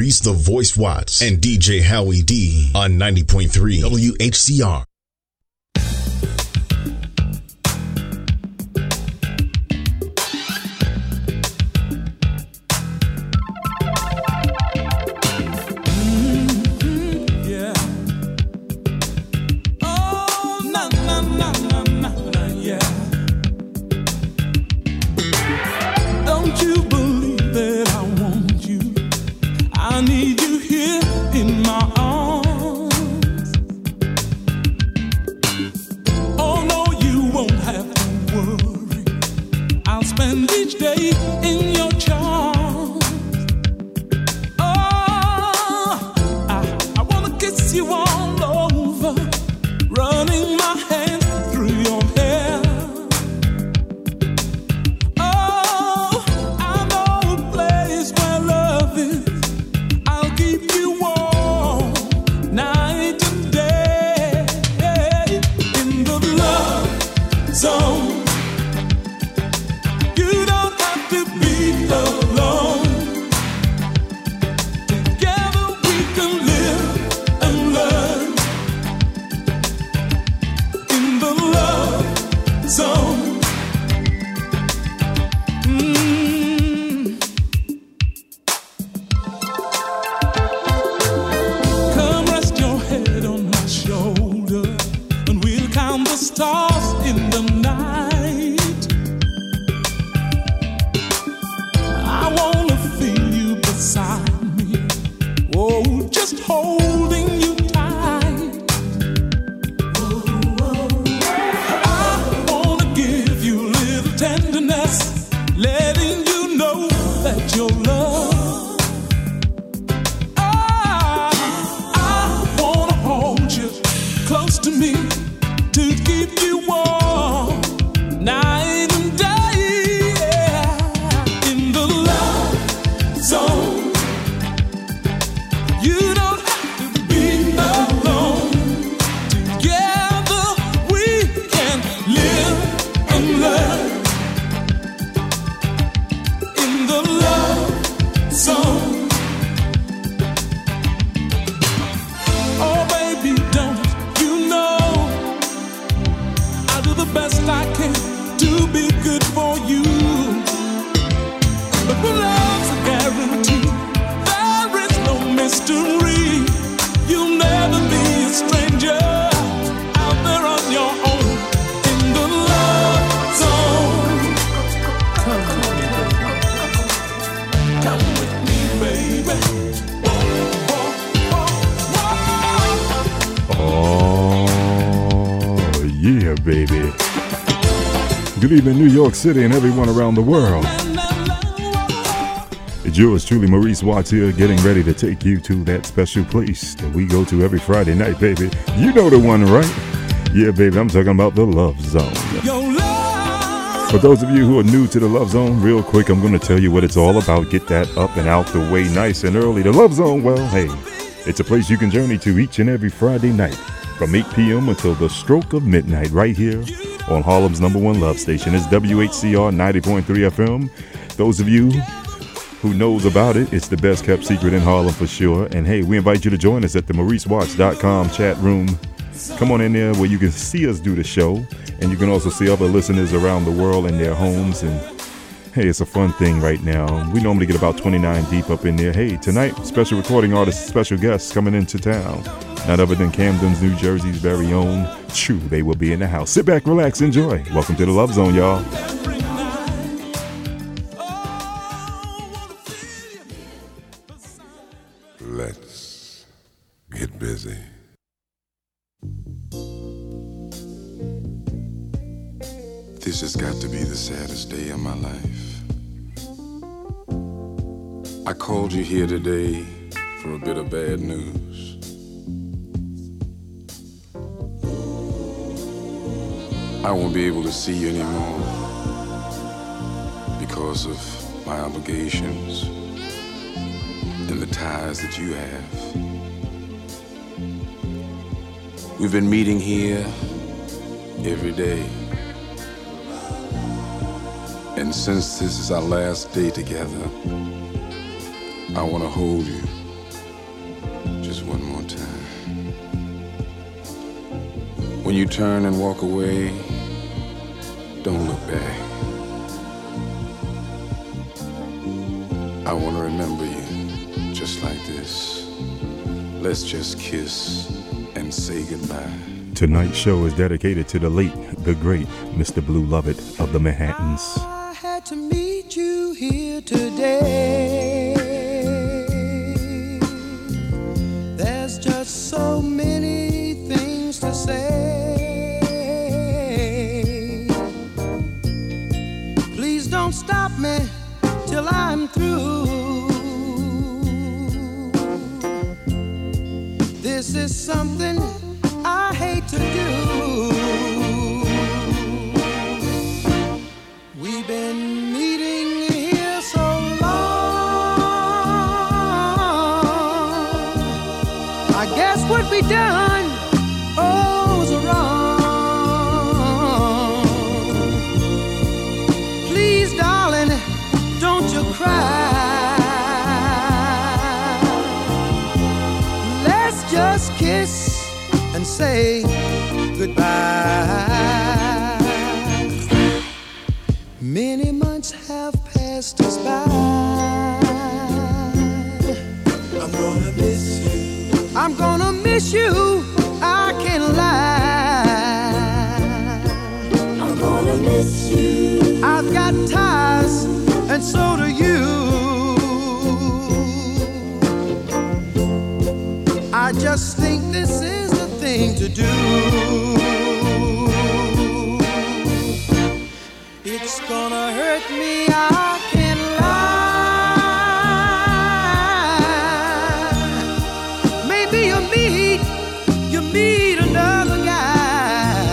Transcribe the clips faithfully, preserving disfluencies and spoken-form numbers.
Maurice the Voice Watts and D J Howie D on ninety point three W H C R. Good evening, New York City and everyone around the world. It's yours truly, Maurice Watts here, getting ready to take you to that special place that we go to every Friday night, baby. You know the one, right? Yeah, baby, I'm talking about the Love Zone. For those of you who are new to the Love Zone, real quick, I'm going to tell you what it's all about. Get that up and out the way nice and early. The Love Zone, well, hey, it's a place you can journey to each and every Friday night from eight p.m. until the stroke of midnight right here on Harlem's number one love station. It's W H C R ninety point three F M. Those of you who knows about it, it's the best kept secret in Harlem for sure. And hey, we invite you to join us at the maurice watts dot com chat room. Come on in there where you can see us do the show, and you can also see other listeners around the world in their homes. And hey, it's a fun thing right now. We normally get about twenty-nine deep up in there. Hey, tonight, special recording artist, special guests coming into town. None other than Camden's, New Jersey's very own True. They will be in the house. Sit back, relax, enjoy. Welcome to the Love Zone, y'all. Let's get busy. This has got to be the saddest day of my life. I called you here today for a bit of bad news. I won't be able to see you anymore because of my obligations and the ties that you have. We've been meeting here every day. And since this is our last day together, I want to hold you When you turn and walk away, don't look back. I want to remember you just like this. Let's just kiss and say goodbye. Tonight's show is dedicated to the late, the great Mister Blue Lovett of the Manhattans. I had to meet you here today. There's just so many things to say. Please don't stop me till I'm through. This is something I hate to do. We've been meeting here so long. I guess what we done oh's wrong. Please, darling, don't you cry. Let's just kiss and say goodbye. Many months have passed us by. I'm gonna miss you. I'm gonna miss you. I can't lie. I'm gonna miss you. I've got ties, and so do you. I just think this is the thing to do. It's gonna hurt me, I can't lie. Maybe you meet, you meet another guy.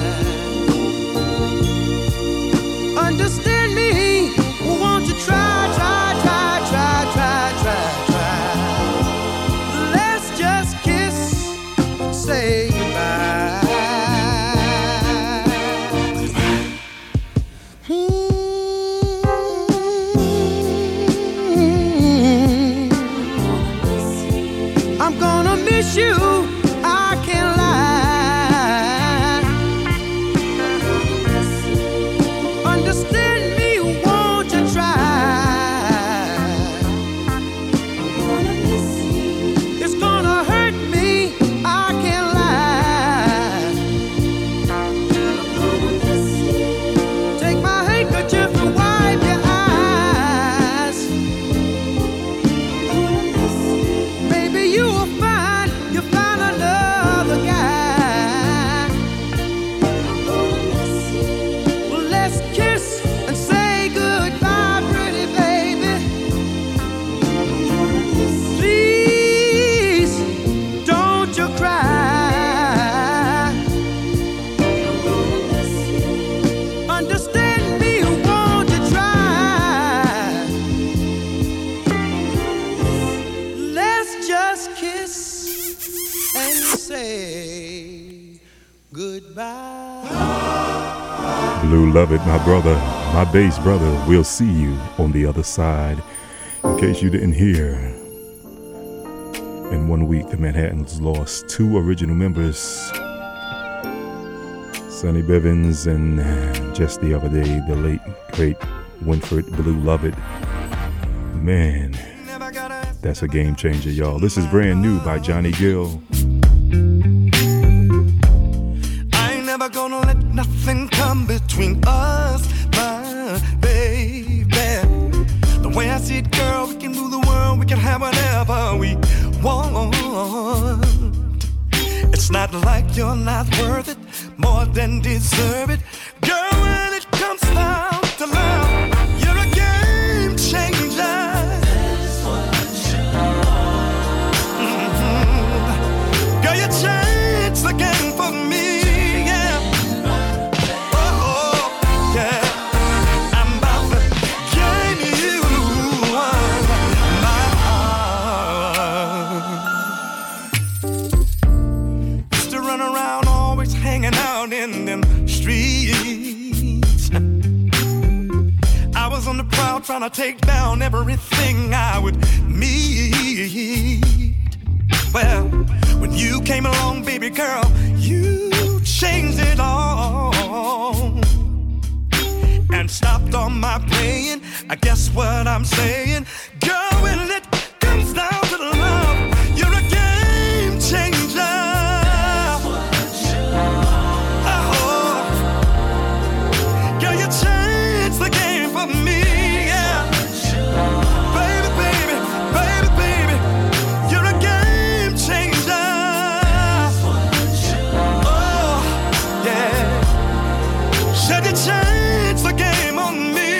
Understand me, won't you try, try, try, try, try, try, try. Let's just kiss and say goodbye. I'm gonna miss you, I can't lie. Understand me, won't you try? It's gonna hurt me, I can't lie. Take my handkerchief and wipe your eyes. Maybe you will find, you find another guy. Well, let's kiss and say goodbye, pretty baby. Please, don't you cry. Understand me, won't you try? Let's just kiss and say goodbye. Blue Lovett, my brother, my bass brother. We'll see you on the other side. In case you didn't hear, in one week, the Manhattans lost two original members, Sonny Bivens, and just the other day, the late, great Winfred Blue Lovett. Man, that's a game changer, y'all. This is Brand New by Johnny Gill. I ain't never gonna let nothing come between us, my baby. The way I see it, girl, we can rule the world, we can have whatever we want. It's not like you're not worth it, more than deserve it. Girl, when it comes down to love, you're a game changer. Mm-hmm. Girl, you changed the game for me. In them streets, I was on the prowl trying to take down everything I would meet. Well, when you came along, baby girl, you changed it all and stopped all my playing. I guess what I'm saying, girl, when it comes down to the love, you're a game changer. Oh, girl, you changed the game for me. Yeah, baby, baby, baby, baby, you're a game changer. Oh, yeah, said you changed the game on me.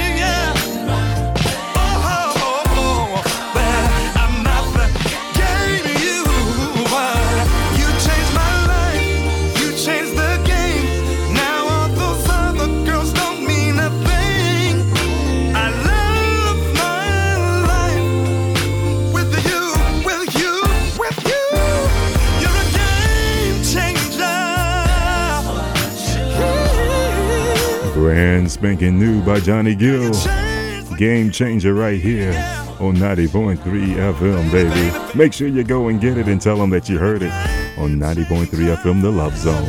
Brand spanking new by Johnny Gill. Game changer right here on ninety point three F M, baby. Make sure you go and get it and tell them that you heard it on ninety point three F M, The Love Zone.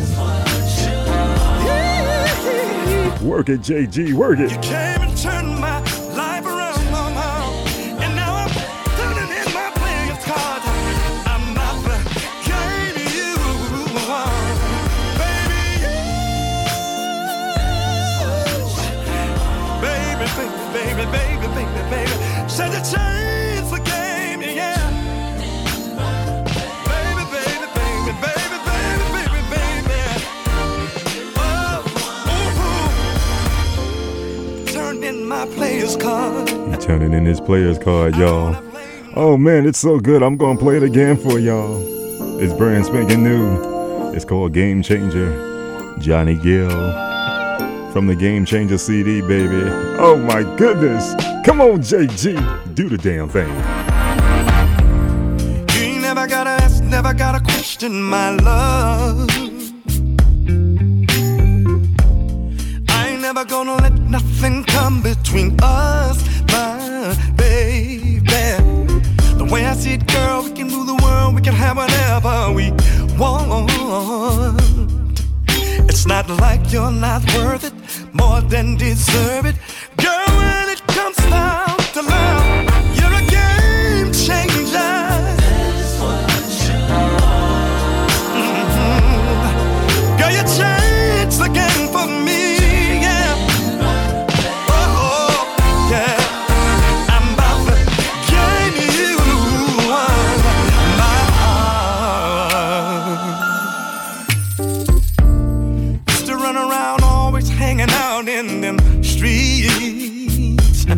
Work it, J G, work it. You came and turned my life around, and now I'm turning in my playing card. I'm not the game you want, baby. Baby, baby, baby, baby, baby, said you changed the game, yeah. Baby, baby, baby, baby, baby, baby, baby. Oh, ooh, turned in my player's card. He turning in his player's card, y'all. Oh man, it's so good. I'm gonna play it again for y'all. It's brand spanking new. It's called Game Changer. Johnny Gill. From the Game Changer C D, baby. Oh my goodness. Come on, J G. Do the damn thing. You ain't never gotta ask, never gotta question my love. I ain't never gonna let nothing come between us, my baby. The way I see it, girl, we can rule the world, we can have whatever we want. It's not like you're not worth it, more than deserve it. Girl, when it comes down to love, you're a game changer. Mm-hmm. Girl, you changed the game for me, yeah. Oh, yeah. I'm about to give you my heart. Used to run around always hanging out in them streets.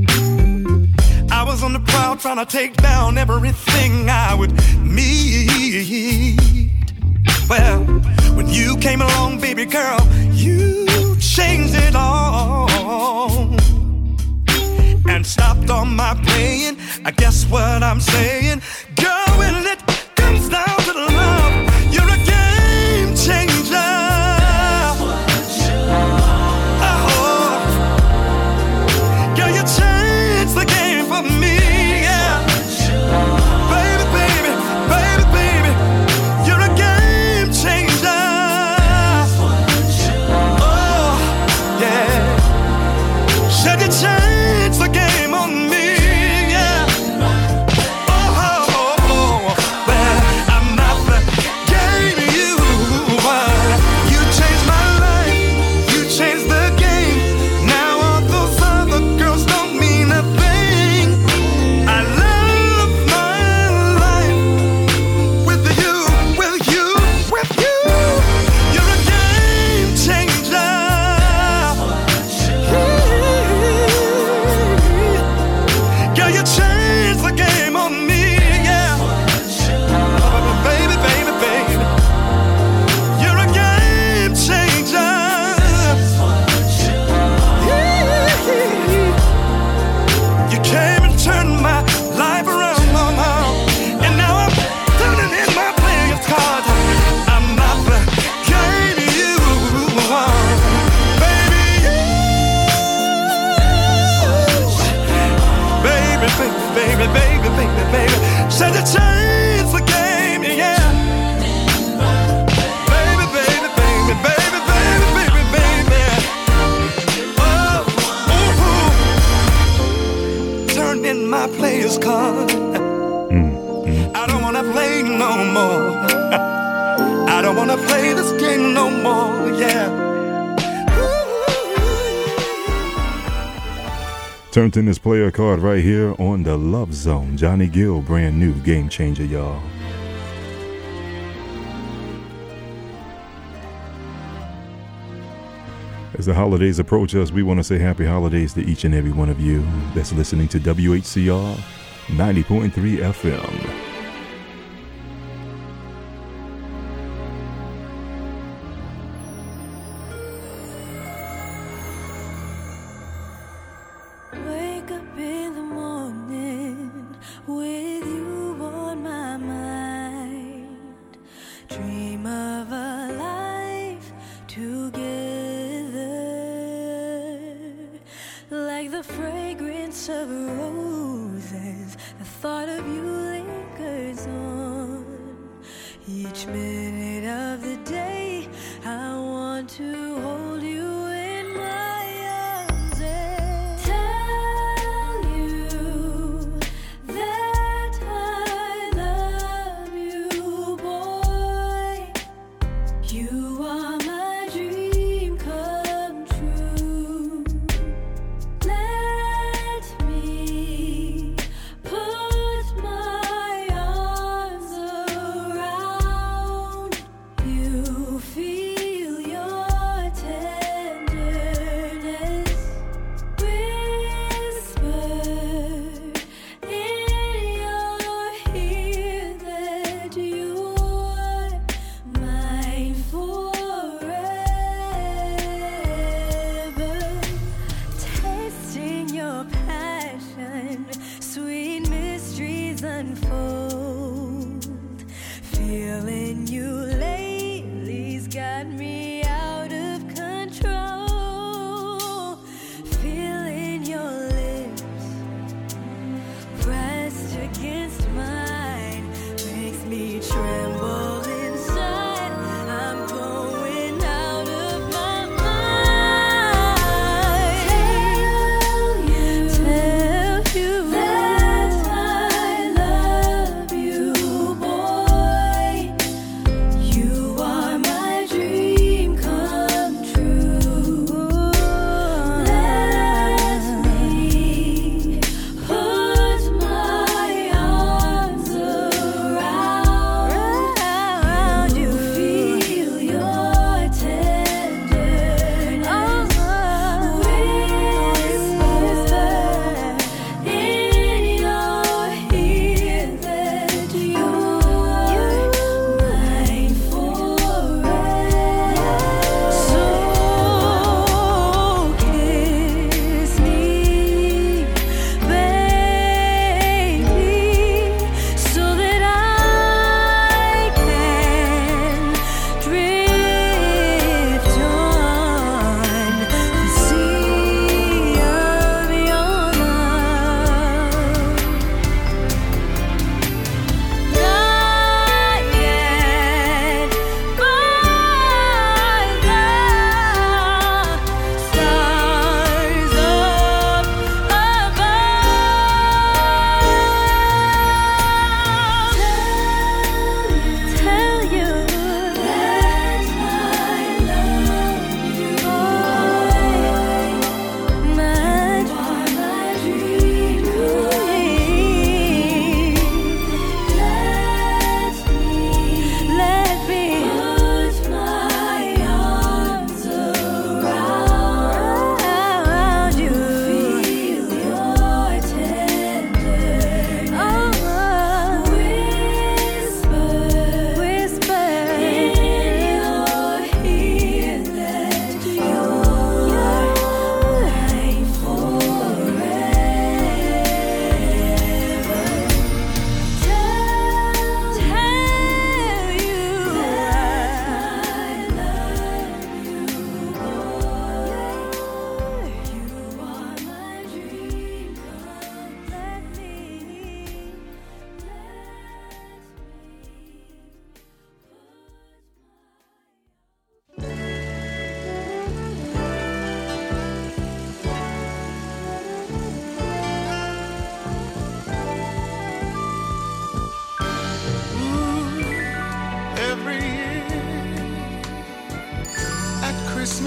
I was on the prowl trying to take down everything I would meet. Well, when you came along, baby girl, you changed it all and stopped all my playing. I guess what I'm saying, girl, when it comes down to the love, you're a game changer. Change the game for me, yeah. Baby, baby, baby, baby, you're a game changer. Oh, yeah. Said you changed the game on me, yeah. Oh, oh, no more. I don't wanna play this game no more, yeah. Turned in this player card right here on the Love Zone. Johnny Gill, brand new game changer, y'all. As the holidays approach us, we want to say happy holidays to each and every one of you that's listening to W H C R ninety point three F M.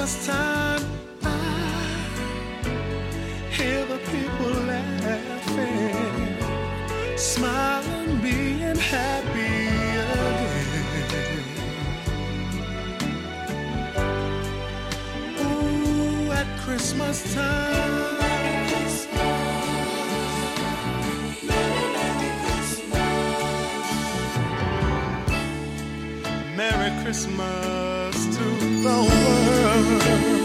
Christmas time, I hear the people laughing, smiling, being happy again. Ooh, at Christmas time. Merry Christmas to the world.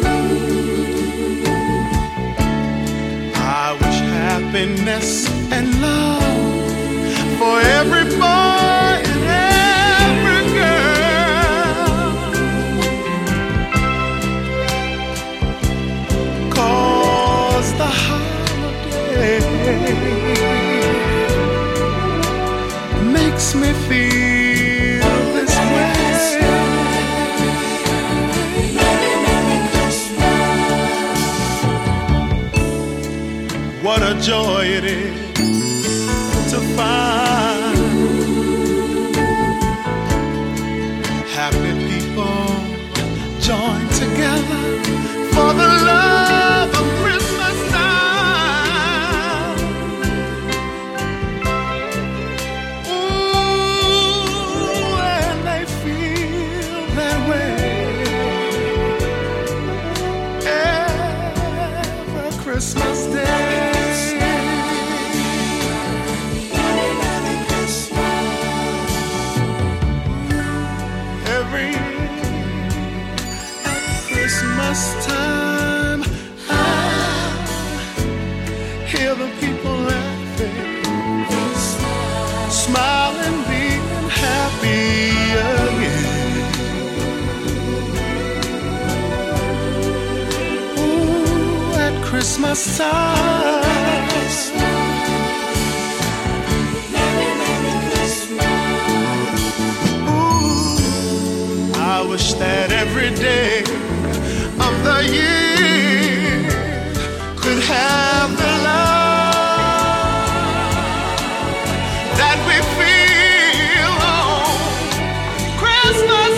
I wish happiness and love for every boy and every girl. 'Cause the holiday makes me feel this way. What a joy it is to find happy people join together for the love of Christmas time. Ooh, and they feel that way every Christmas day. Christmas time, I hear the people laughing, smiling, being happy again. Ooh, at Christmas time. Ooh, I wish that every day of the year could have the love that we feel on Christmas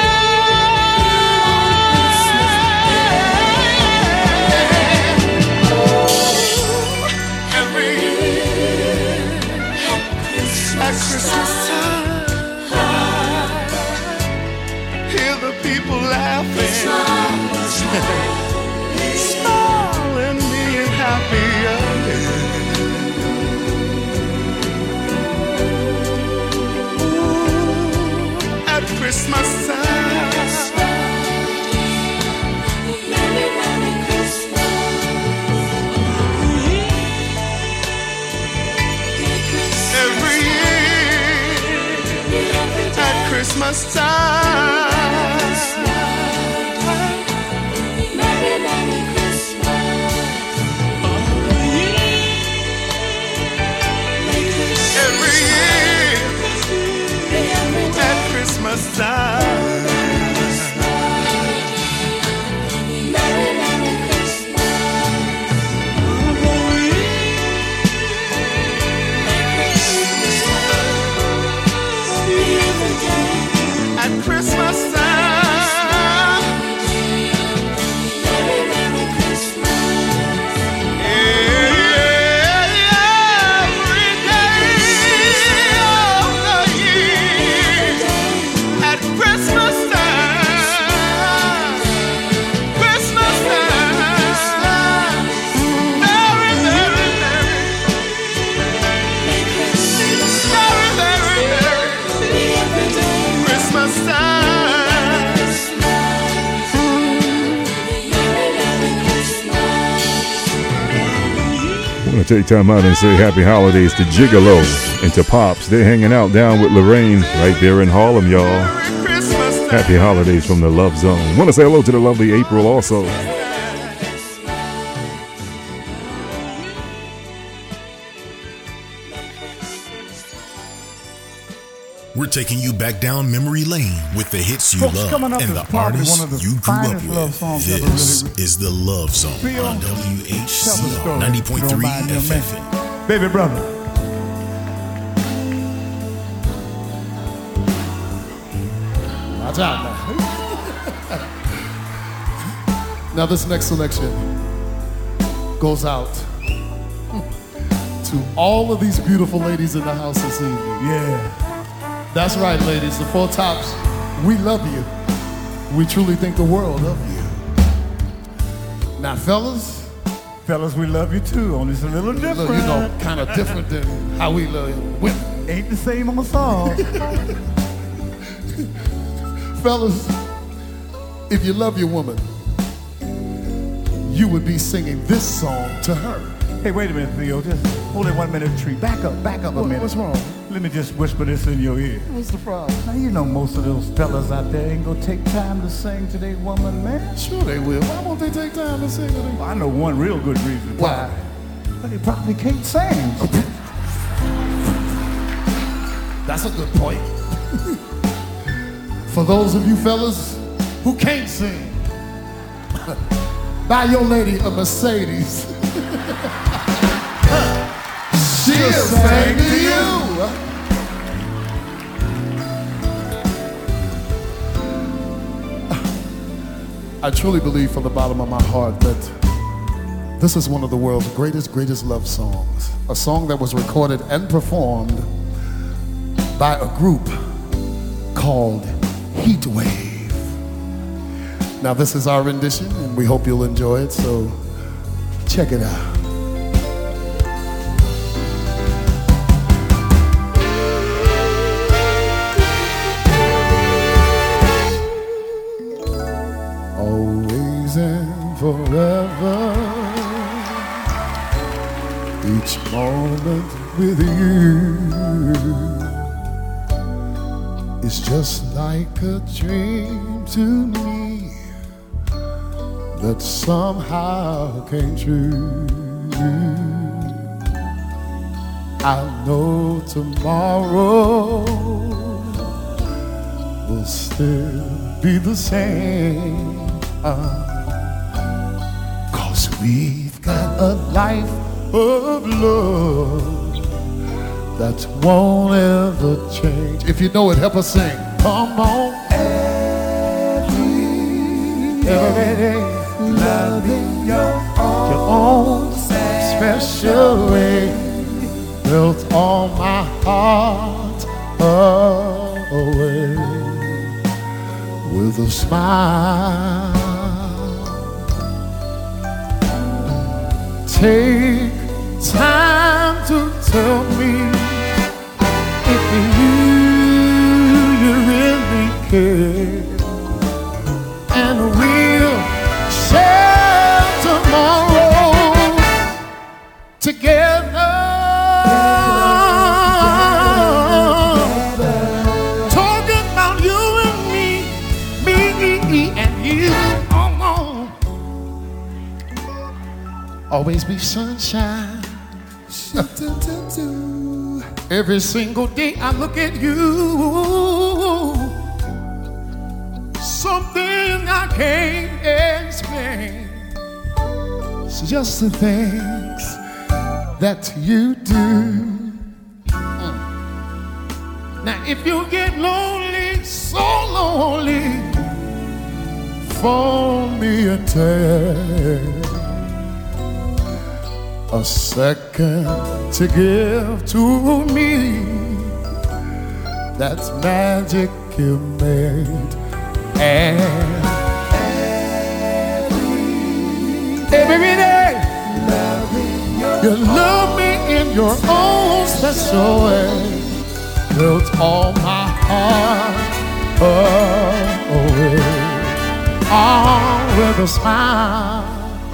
Day. Every year at Christmas time, hear the people laughing, smiling, being happy again. Ooh, at Christmas time. Merry, Merry Christmas. Every year at Christmas time. Christmas time. Merry, Merry Christmas. At Christmas time. Merry, Merry Christmas. Every day of the year. At Christmas time, Christmas time, very, very, very, very, very, very, Christmas time. I want to take time out and say happy holidays to Gigolo and to Pops. They're hanging out down with Lorraine right there in Harlem, y'all. Happy holidays from the Love Zone. Want to say hello to the lovely April also. We're taking you back down memory lane with the hits you Folks, love and the artists you grew up with. This is the Love Zone on W H C R ninety point three F M. Baby brother. Watch out now. Now this next selection goes out to all of these beautiful ladies in the house this evening. Yeah. That's right, ladies. The Four Tops, we love you. We truly think the world of you. Now, fellas. Fellas, we love you too, only it's a little different. You know, kind of different than how we love women. Ain't the same on the song. Fellas, if you love your woman, you would be singing this song to her. Hey, wait a minute, Theo. Just hold it one minute, tree. Back up, back up a what, minute. What's wrong? Let me just whisper this in your ear. What's the problem? Now, you know most of those fellas out there ain't gonna take time to sing to their woman, man. Sure they will. Why won't they take time to sing to them? Well, I know one real good reason. Why? But they probably can't sing. That's a good point. For those of you fellas who can't sing, buy your lady a Mercedes. She'll sing to you. I truly believe from the bottom of my heart that this is one of the world's greatest, greatest love songs. A song that was recorded and performed by a group called Heatwave. Now this is our rendition and we hope you'll enjoy it, so check it out. Always and forever, each moment with you is just like a dream to me that somehow came true. I know tomorrow will still be the same, uh, 'cause we've got a life of love that won't ever change. If you know it, help us sing. Come on. Every, every day, loving your own, your own special way, built all my heart away with a smile. Take time to tell me if you, you really care, and we'll share tomorrow together. Together. Talking about you and me, me and you. Oh, oh. Always be sunshine. Every single day I look at you, something I can't explain. It's just the things that you do. Mm. Now if you get lonely, so lonely, phone me a text. A second to give to me, that's magic you made. And every day, you love me in your own special way, built all my heart away, all with a smile.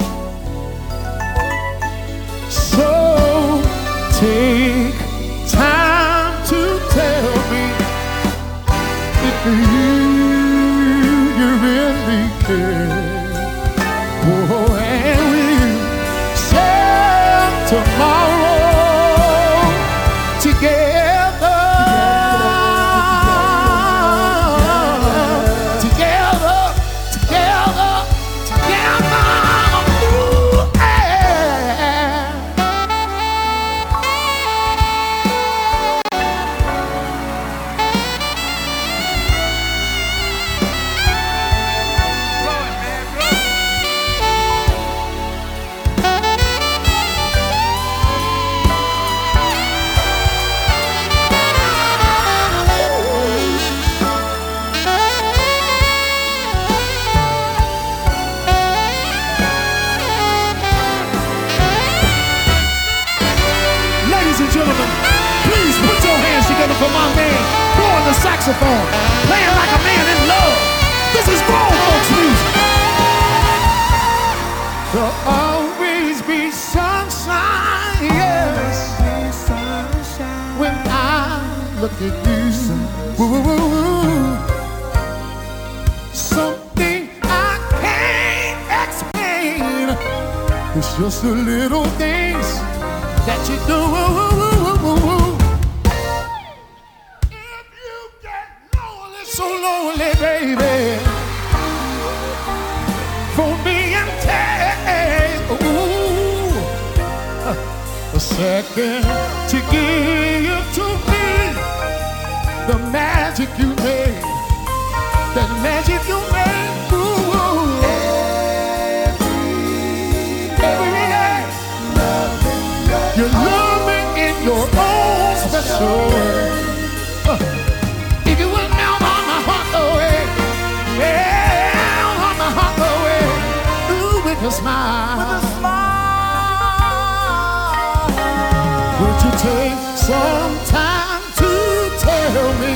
So take time to tell me if you, you really care. Oh, and we'll share tomorrow together. Together, together, together. Ooh, yeah. saxophone, playing like a man in love. This is grown folks music. There'll always be sunshine, yes, when I look at you. Woo, woo, woo, woo. Something I can't explain. It's just the little things that you do. Woo, woo, woo, woo, woo. If you get lonely, so lonely, baby, for me and take ooh, a second to give to me the magic you made, that magic you made. Ooh, every day you love me in your own special way. Uh, if you would melt on my heart away, melt on my heart away, ooh, with a smile, with a smile. Would you take some time to tell me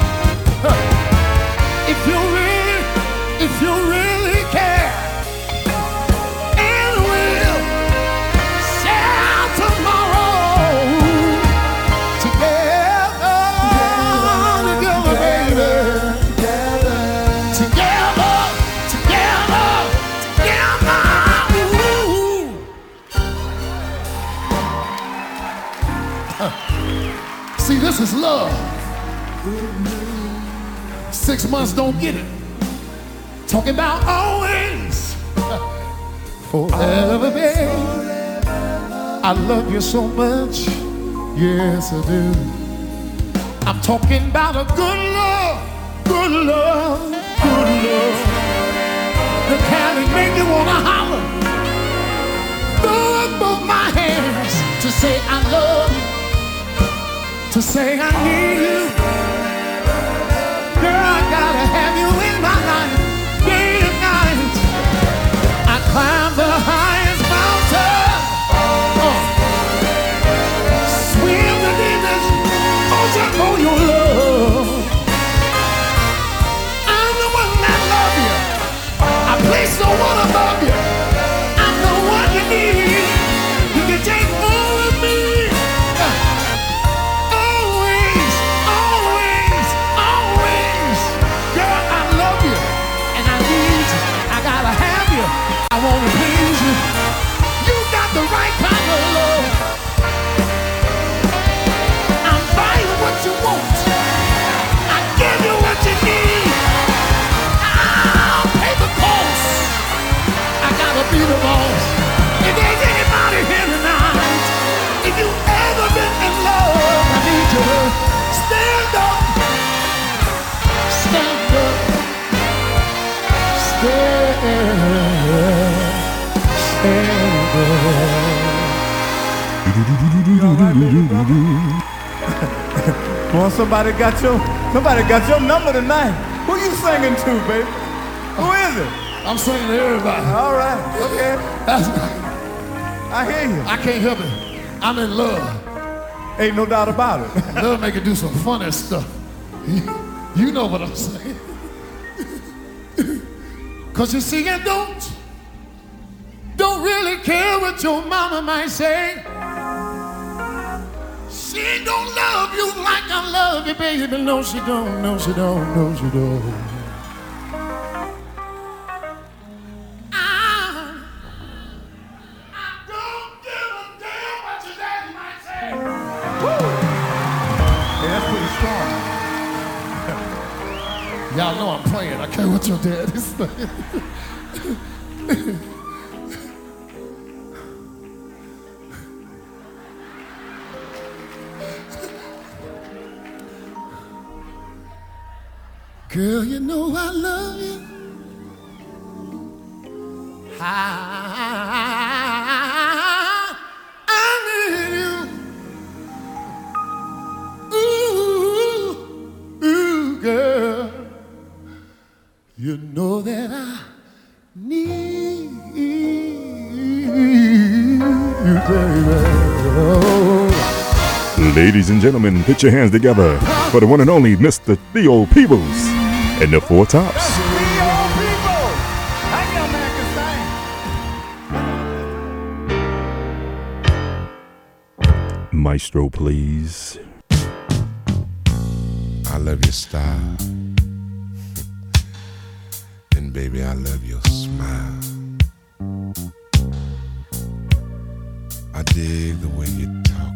uh, if you really, if you really care, and will share tomorrow together, together, baby, together, together, together. Ooh. See, this is love. Six months don't get it. Talking about always, forever, babe. I love you so much, yes I do. I'm talking about a good love, good love, good love. The kind that make you wanna holler, throw up both my hands to say I love you, to say I need you. Girl, I gotta have you in my life, day and night. I climb the highest mountain, uh, swim the deepest ocean for your love. I'm the one that love you. I place no one above you. I'm the one you need. You can take all of me. I wanna please you. You got the right kind of love. I'm buying what you want. I give you what you need. I'll pay the cost. I gotta be the boss. If there's anybody here tonight, if you've ever been in love, I need you to stand up. Stand up. Stand up. Well, somebody got your somebody got your number tonight. Who you singing to, baby? Who is it? I'm singing to everybody. All right, okay. I hear you. I can't help it. I'm in love. Ain't no doubt about it. Love make you do some funny stuff. You know what I'm saying. Cause you see, I don't, don't really care what your mama might say. She don't love you like I love you, baby. No, she don't, no, she don't, no, she don't. I, I don't give a damn what your daddy might say. Woo! Yeah, that's pretty strong. Y'all know I'm playing. I care what your dad is saying. Girl, you know I love you. I, I need you. Ooh, ooh, girl. You know that I need you, baby. Oh. Ladies and gentlemen, put your hands together for the one and only Mister Theo Peebles and the Four Tops. Maestro, please. I love your style. And baby, I love your smile. I dig the way you talk.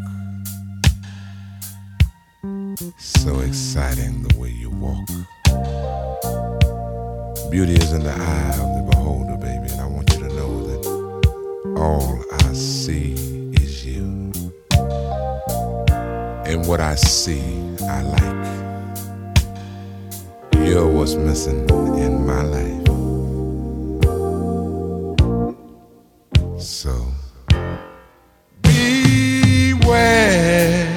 So exciting the way you walk. Beauty is in the eye of the beholder, baby, and I want you to know that all I see is you. And what I see, I like. You're what's missing in my life. So beware.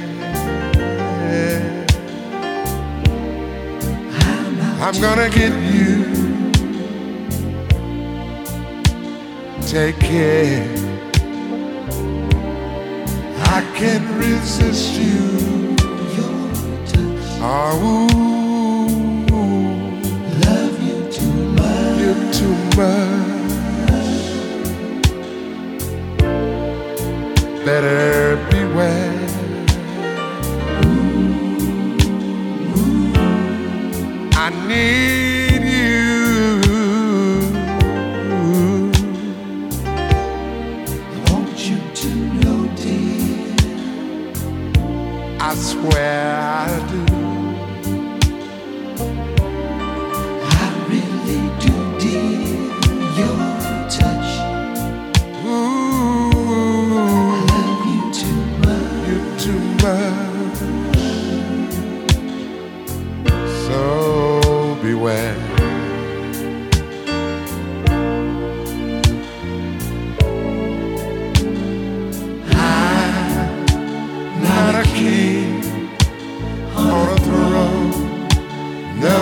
I'm gonna get you. Take care. I can't resist you. Your touch. Oh, love you too much. You too much. Better beware. I need you. I want you to know, dear, I swear I do. I really do, dear, your touch. Ooh, I love you too much. You too much. So beware. I'm not a king on a throne. No,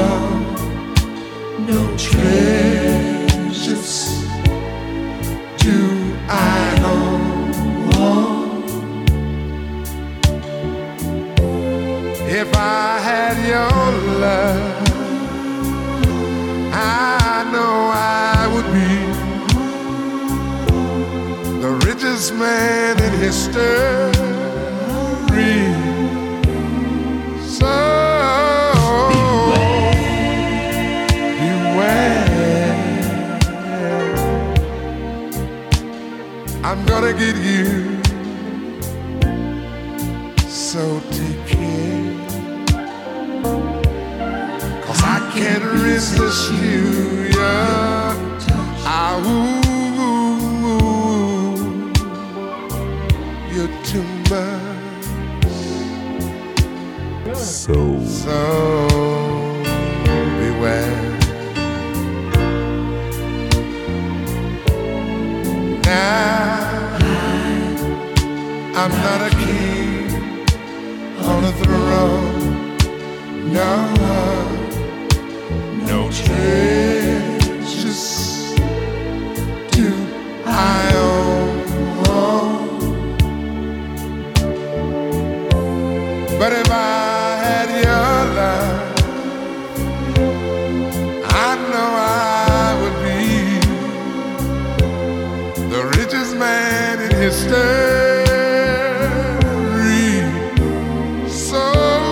no treasures do I own. If I had your love, I know I would be the richest man in history. So beware. I'm gonna get you. So take care. Cause I can't resist you, yeah. I, ooh, you're too much. So, so beware. Now I'm not a king on a throne. No, no treasures do I own. But if I had your love, I know I would be the richest man in history. So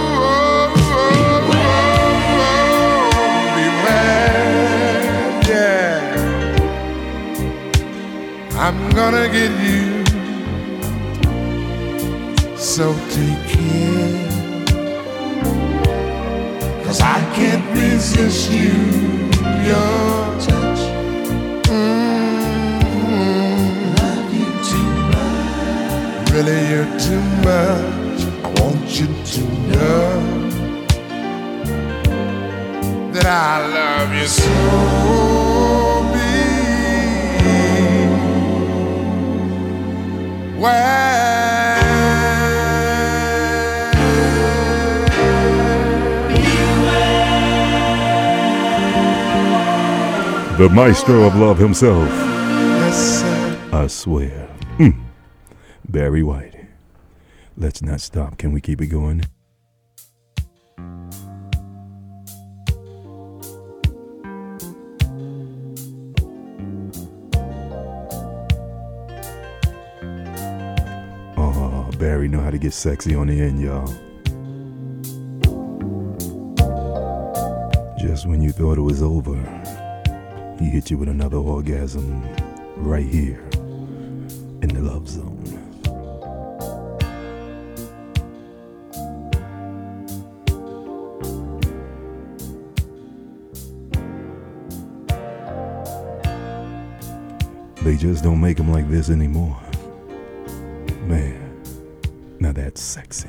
I'm gonna get you, so take care. Cause I can't resist you, your touch. Mm-hmm. Love you too much. Really, you're too much. I want you to know that I love you so. The maestro of love himself. Yes, I swear. Mm. Barry White. Let's not stop. Can we keep it going? Oh, Barry know how to get sexy on the end, y'all. Just when you thought it was over, he hit you with another orgasm right here in the Love Zone. They just don't make them like this anymore. Man, now that's sexy.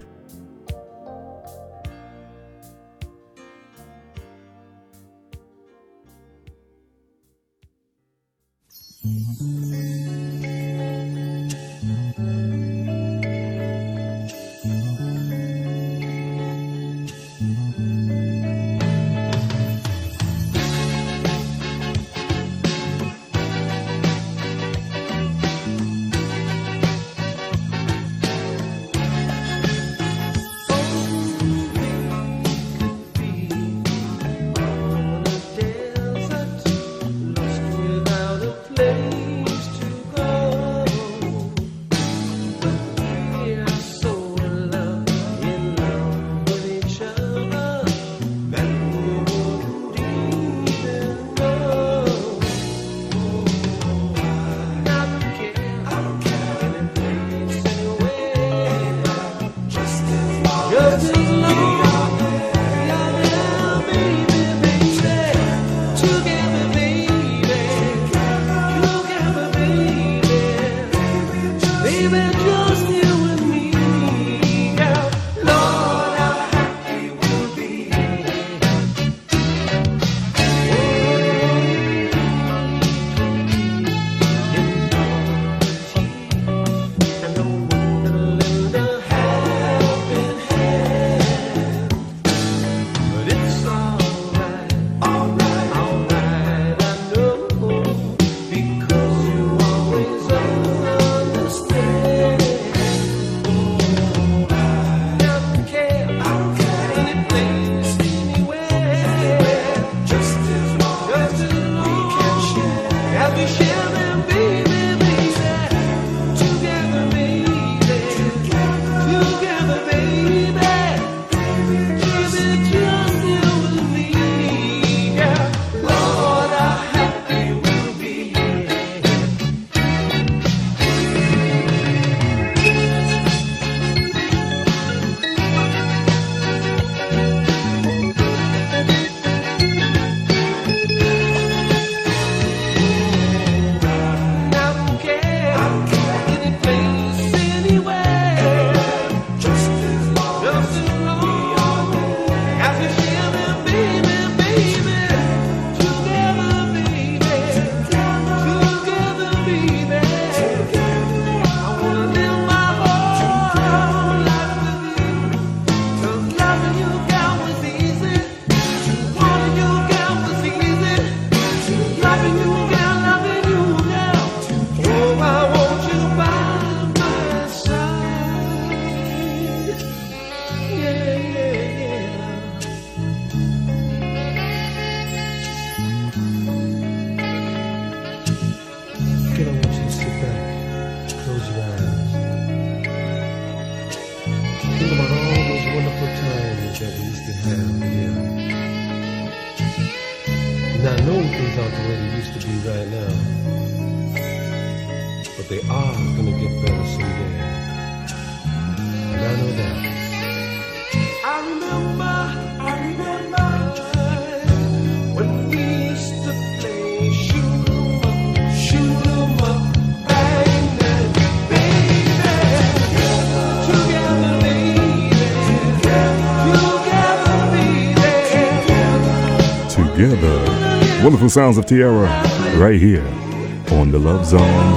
Wonderful sounds of Tierra right here on the Love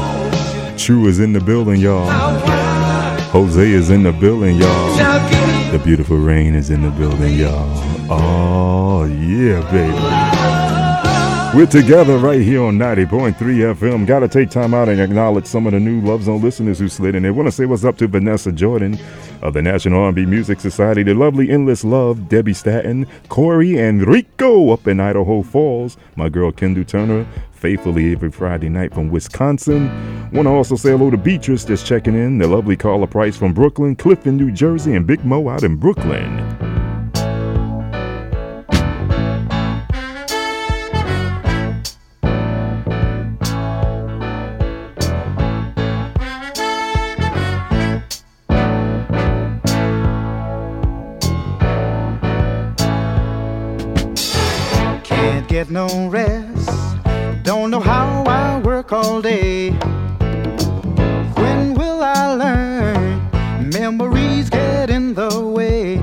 Zone. True is in the building, y'all. Jose is in the building, y'all. The beautiful Rain is in the building, y'all. Oh, yeah, baby. We're together right here on ninety point three F M. Gotta take time out and acknowledge some of the new Love Zone listeners who slid in. They want to say what's up to Vanessa Jordan of the National R and B Music Society, the lovely Endless Love, Debbie Staton, Corey and Rico up in Idaho Falls, my girl Kendu Turner, faithfully every Friday night from Wisconsin. Want to also say hello to Beatrice just checking in, the lovely Carla Price from Brooklyn, Clifton, New Jersey, and Big Mo out in Brooklyn. Get no rest, don't know how I work all day. When will I learn? Memories get in the way.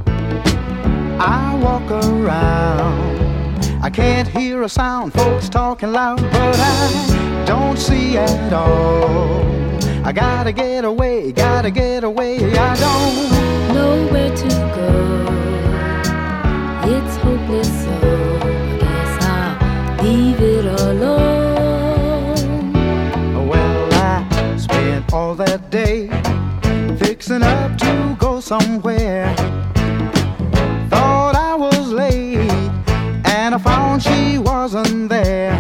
I walk around, I can't hear a sound, folks talking loud, but I don't see at all. I gotta get away, gotta get away, I don't know where to go. It's hopeless, so leave it alone. Well, I spent all that day fixing up to go somewhere. Thought I was late and I found she wasn't there.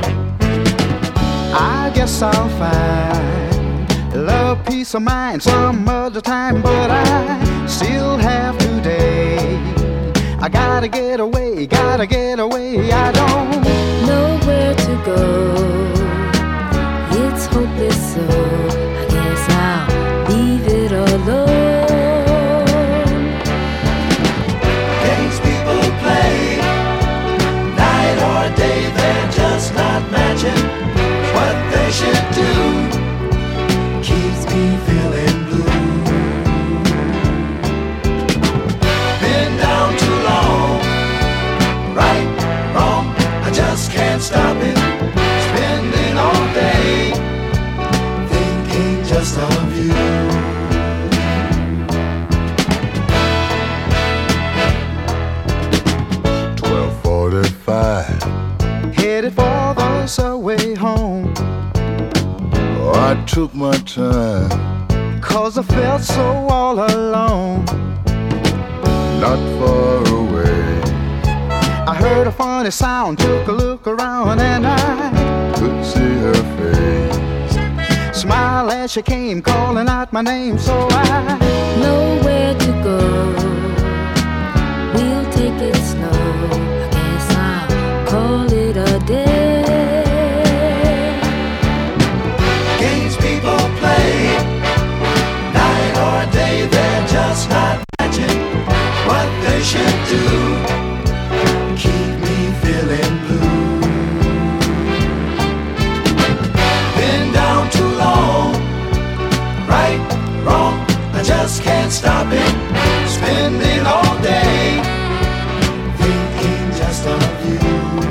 I guess I'll find love, peace of mind some other time, but I still have today. I gotta get away, gotta get away, I don't know where to go. It's hopeless, so I guess I'll leave it alone. Games people play, night or day, they're just not matching what they should do. Keeps me feeling blue. Been down too long, right, wrong, I just can't stop it. Spending all day thinking just of you. twelve forty-five, headed for the subway home. Oh, I took my time, cause I felt so all alone. Not far away, I heard a funny sound, took a look around, and I could see her face. Smile as she came, calling out my name, so I know where to go. We'll take it slow. I guess I'll call it a day. Games people play, night or day, they're just not matching what they should do. Keep me feeling blue. Been down too long, right, wrong, I just can't stop it. Spending all day thinking just of you.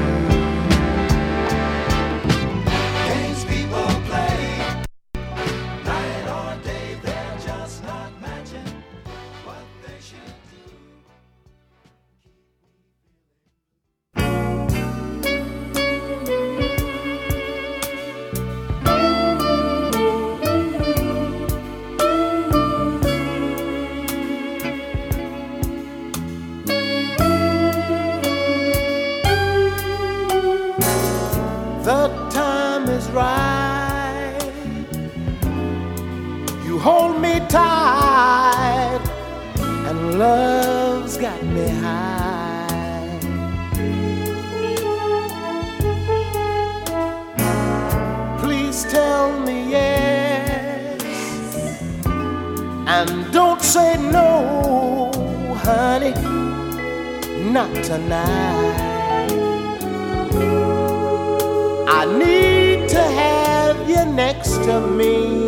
Games people play, night or day, they're just not matching what they should do. the time is right. You hold me tight, and love's got me high. Please tell me yes, and don't say no, honey, not tonight. I need to have you next to me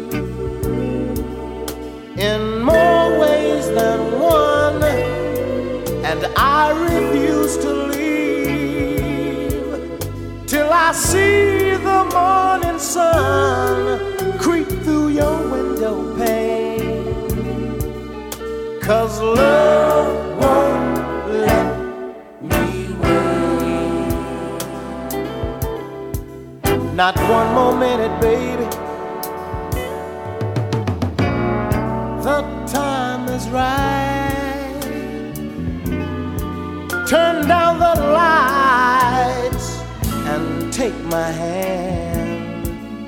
in more ways than one, and I refuse to leave till I see the morning sun creep through your window pane. 'Cause love won't let me wait. not one more minute, baby. The time is right. Turn down the lights and take my hand.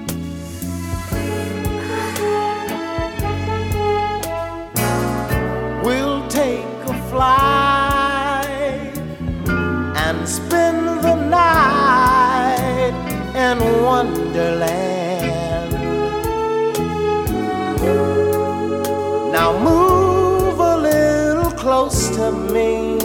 We'll take a flight and spend the night in Wonderland. Now move a little close to me.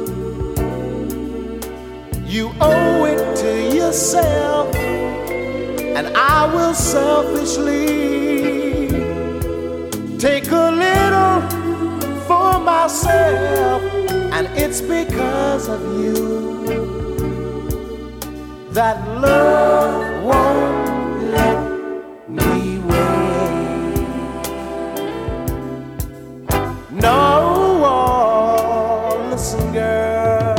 You owe it to yourself, and I will selfishly take a little for myself, and it's because of you that love won't let me wait. No, oh, listen, girl.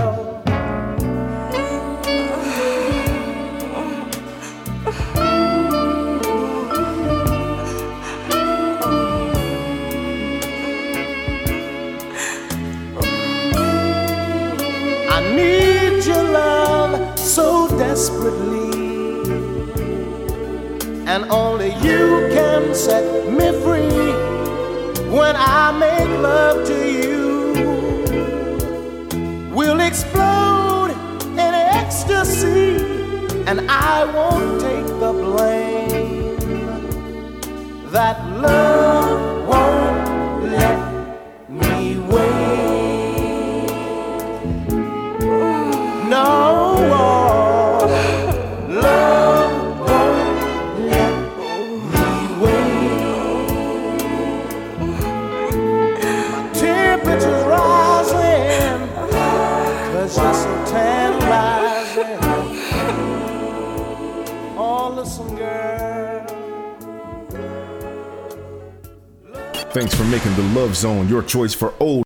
I need your love so desperately, and only you can set me free. When I make love to you, we'll explode in ecstasy, and I won't take the blame. That love won't let me wait. No, love won't let me wait. My temperature's rising, 'cause you're so tantalizing. Oh, listen, girl. Thanks for making the Love Zone your choice for old